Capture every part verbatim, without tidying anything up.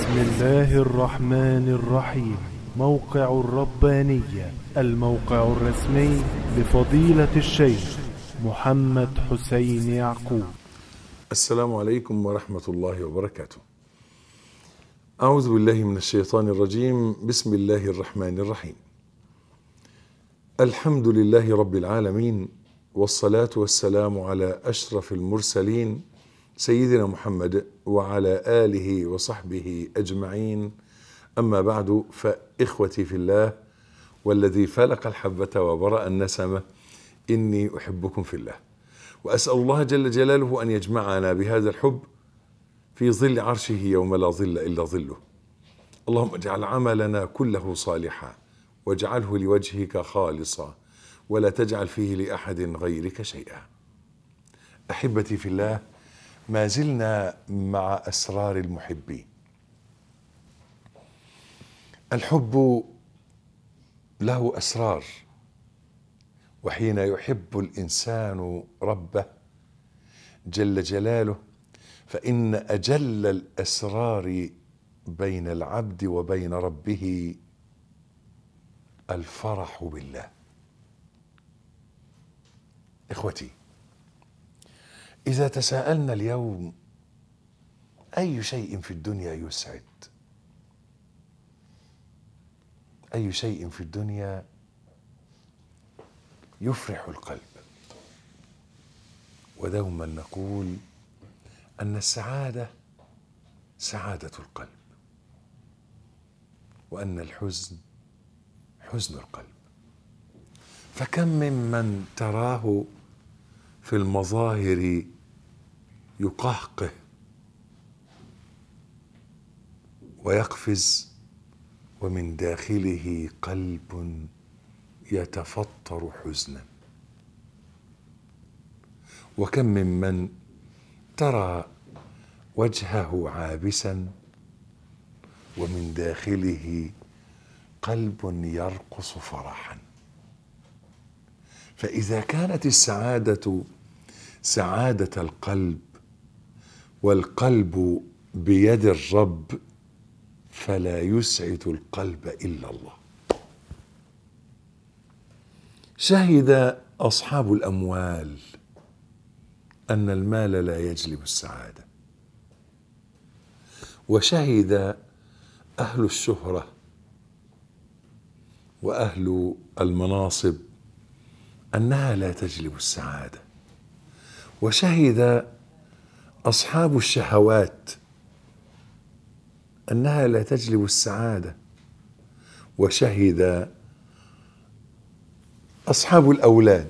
بسم الله الرحمن الرحيم. موقع الربانية، الموقع الرسمي لفضيلة الشيخ محمد حسين يعقوب. السلام عليكم ورحمة الله وبركاته. أعوذ بالله من الشيطان الرجيم. بسم الله الرحمن الرحيم. الحمد لله رب العالمين، والصلاة والسلام على أشرف المرسلين سيدنا محمد وعلى آله وصحبه أجمعين. أما بعد، فإخوتي في الله والذي فلق الحبة وبرأ النسمة، إني أحبكم في الله، وأسأل الله جل جلاله أن يجمعنا بهذا الحب في ظل عرشه يوم لا ظل إلا ظله. اللهم اجعل عملنا كله صالحا، واجعله لوجهك خالصا، ولا تجعل فيه لأحد غيرك شيئا. أحبتي في الله، ما زلنا مع أسرار المحبين. الحب له أسرار، وحين يحب الإنسان ربه جل جلاله فإن أجل الأسرار بين العبد وبين ربه الفرح بالله. إخوتي، إذا تساءلنا اليوم أي شيء في الدنيا يسعد، أي شيء في الدنيا يفرح القلب، ودوما نقول أن السعادة سعادة القلب، وأن الحزن حزن القلب. فكم ممن تراه في المظاهر يقهقه ويقفز، ومن داخله قلب يتفطر حزنا. وكم ممن ترى وجهه عابسا ومن داخله قلب يرقص فرحا. فإذا كانت السعادة سعادة القلب، والقلب بيد الرب، فلا يسعد القلب إلا الله. شهد أصحاب الأموال أن المال لا يجلب السعادة، وشهد أهل الشهرة وأهل المناصب أنها لا تجلب السعادة، وشهد أصحاب الشهوات أنها لا تجلب السعادة، وشهد أصحاب الأولاد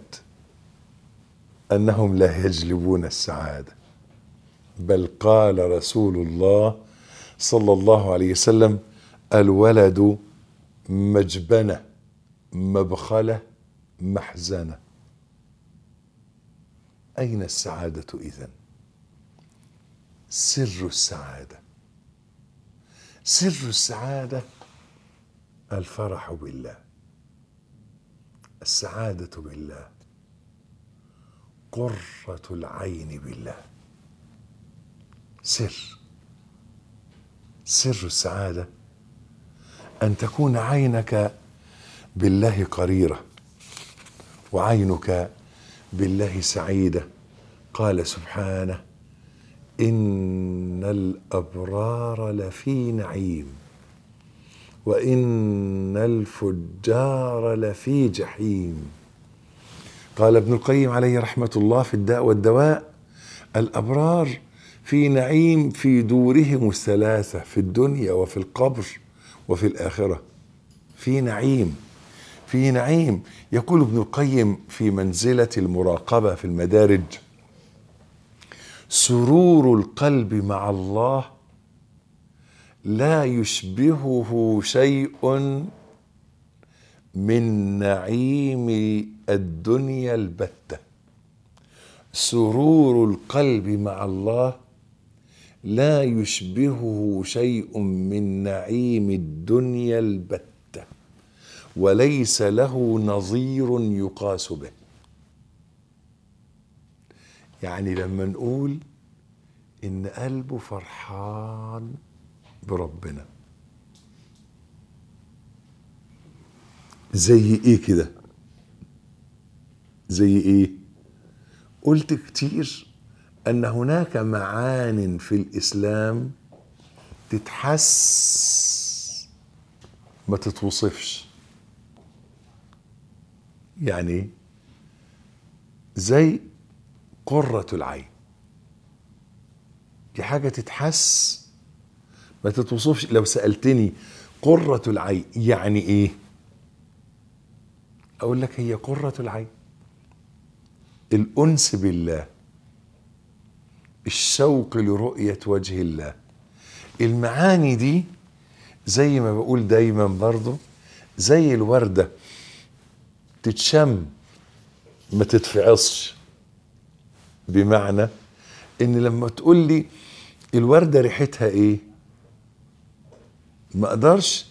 أنهم لا يجلبون السعادة. بل قال رسول الله صلى الله عليه وسلم: الولد مجبنة مبخلة محزنة. أين السعادة إذن؟ سر السعادة سر السعادة الفرح بالله، السعادة بالله، قرة العين بالله. سر سر السعادة أن تكون عينك بالله قريرة، وعينك بالله سعيدة. قال سبحانه: إن الأبرار لفي نعيم، وإن الفجار لفي جحيم. قال ابن القيم عليه رحمة الله في الداء والدواء: الأبرار في نعيم في دورهم الثلاثة، في الدنيا وفي القبر وفي الآخرة. في نعيم في نعيم يقول ابن القيم في منزلة المراقبة في المدارج: سرور القلب مع الله لا يشبهه شيء من نعيم الدنيا البتة. سرور القلب مع الله لا يشبهه شيء من نعيم الدنيا البتة، وليس له نظير يقاس به. يعني لما نقول إن قلبه فرحان بربنا. زي ايه كده؟ زي ايه؟ قلت كتير ان هناك معان في الاسلام تتحس ما تتوصفش. يعني زي قرة العين، دي حاجة تتحس ما تتوصفش. لو سألتني قرة العين يعني ايه، اقول لك هي قرة العين الأنس بالله، الشوق لرؤية وجه الله. المعاني دي زي ما بقول دايما برضو زي الوردة، تتشم ما تتفعصش. بمعنى ان لما تقول لي الوردة ريحتها ايه، ما اقدرش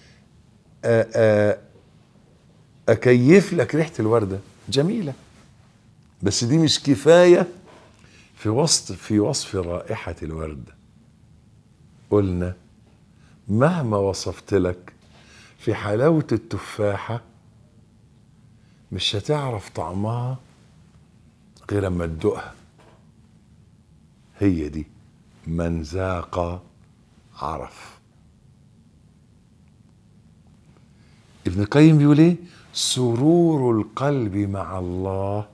اكيف لك ريحة الوردة، جميلة بس دي مش كفاية في وصف في وصف رائحة الوردة. قلنا مهما وصفت لك في حلاوة التفاحة مش هتعرف طعمها غير لما تدوقها. هي دي من ذاق عرف. ابن القيم بيقول ايه؟ سرور القلب مع الله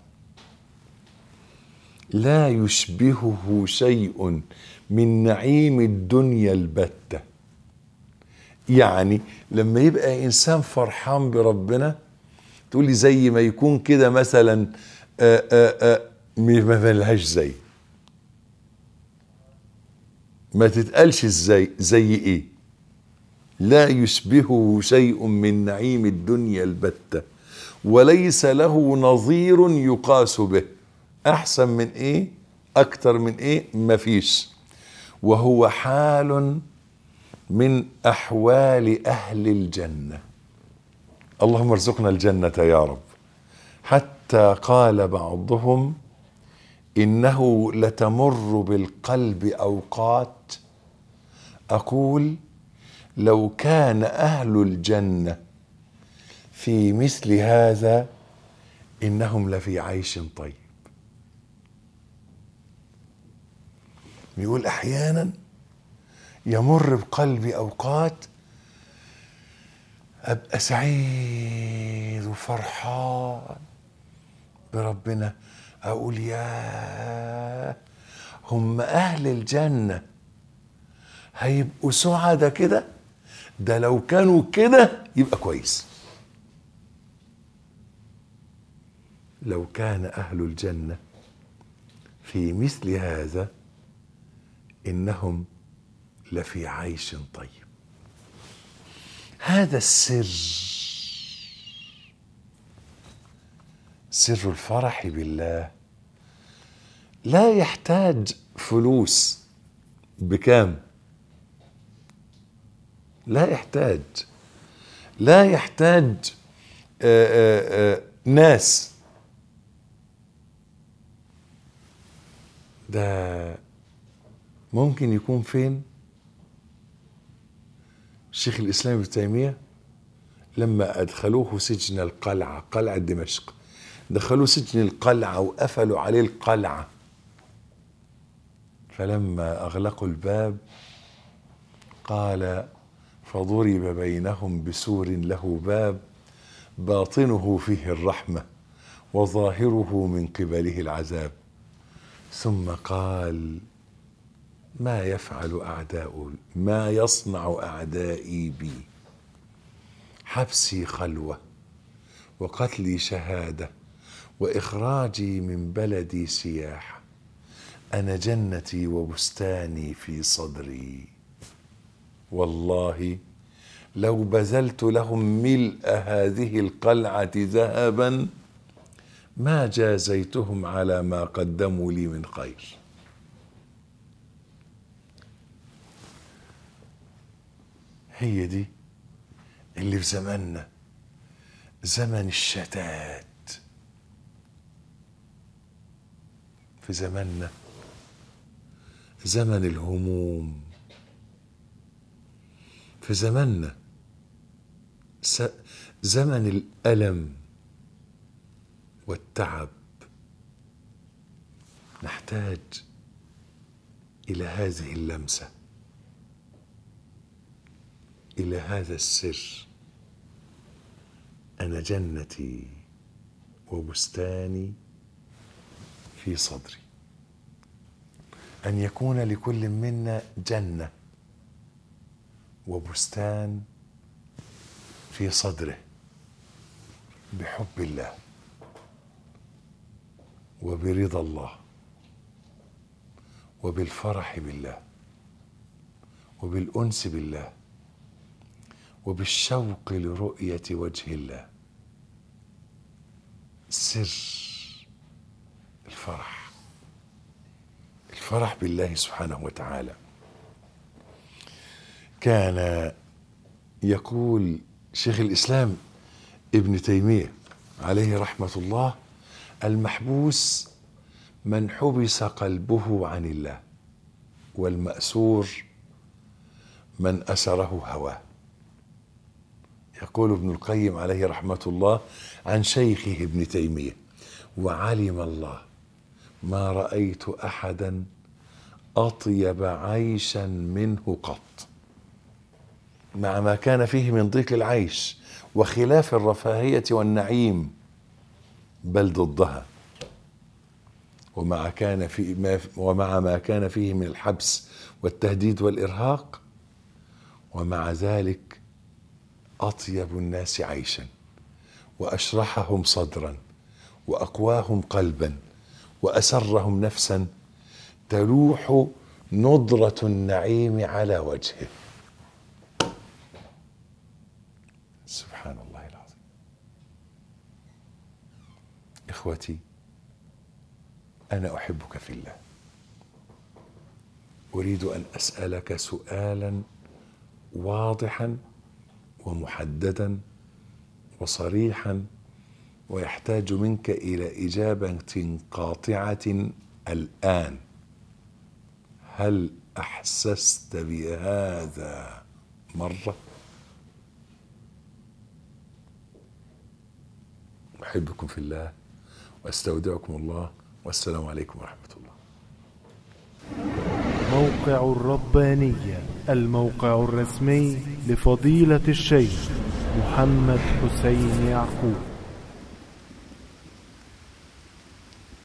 لا يشبهه شيء من نعيم الدنيا البتة. يعني لما يبقى انسان فرحان بربنا تقول لي زي ما يكون كده مثلا آآ آآ ما ملهاش زي، ما تتقالش ازاي. زي ايه؟ لا يشبهه شيء من نعيم الدنيا البتة وليس له نظير يقاس به. احسن من ايه؟ اكتر من ايه؟ مفيش. وهو حال من احوال اهل الجنة. اللهم ارزقنا الجنة يا رب. حتى قال بعضهم انه لتمر بالقلب اوقات اقول لو كان اهل الجنة في مثل هذا انهم لفي عيش طيب. بيقول احيانا يمر بقلبي اوقات ابقى سعيد وفرحان بربنا، اقول يا هم اهل الجنة هيبقوا سعداء كده، ده لو كانوا كده يبقى كويس. لو كان اهل الجنة في مثل هذا انهم لفي عيش طيب. هذا السر، سر الفرح بالله، لا يحتاج فلوس. بكام؟ لا يحتاج لا يحتاج آآ آآ ناس. ده ممكن يكون فين؟ الشيخ الإسلام ابن تيمية لما أدخلوه سجن القلعة، قلعة دمشق، دخلوه سجن القلعة وقفلوا عليه القلعة، فلما أغلقوا الباب قال فضرب بينهم بسور له باب باطنه فيه الرحمة وظاهره من قبله العذاب. ثم قال ما يفعل أعداء ما يصنع أعدائي بي، حبسي خلوة وقتلي شهادة وإخراجي من بلدي سياحة، أنا جنتي وبستاني في صدري، والله لو بذلت لهم ملء هذه القلعة ذهبا ما جازيتهم على ما قدموا لي من خير. هي دي اللي في زماننا، زمن الشتات. في زماننا زمن الهموم، في زماننا، زمن الألم والتعب، نحتاج إلى هذه اللمسة، إلى هذا السر: أنا جنتي وبستاني في صدري. أن يكون لكل منا جنة وبستان في صدره بحب الله وبرضا الله وبالفرح بالله وبالأنس بالله وبالشوق لرؤية وجه الله. سر الفرح، الفرح بالله سبحانه وتعالى. كان يقول شيخ الإسلام ابن تيمية عليه رحمة الله: المحبوس من حبس قلبه عن الله، والمأسور من أسره هواه. يقول ابن القيم عليه رحمة الله عن شيخه ابن تيمية: وعلم الله ما رأيت أحدا أطيب عيشا منه قط، مع ما كان فيه من ضيق العيش وخلاف الرفاهية والنعيم، بل ضدها، ومع كان في ما ومع ما كان فيه من الحبس والتهديد والإرهاق، ومع ذلك أطيب الناس عيشا وأشرحهم صدرا وأقواهم قلبا وأسرهم نفسا، تلوح نضرة النعيم على وجهه. سبحان الله العظيم. إخوتي، أنا أحبك في الله. أريد أن أسألك سؤالا واضحا ومحددا وصريحا، ويحتاج منك إلى إجابة قاطعة الآن. هل أحسست بهذا مرة؟ أحبكم في الله وأستودعكم الله، والسلام عليكم ورحمة الله. موقع الربانية، الموقع الرسمي لفضيلة الشيخ محمد حسين يعقوب.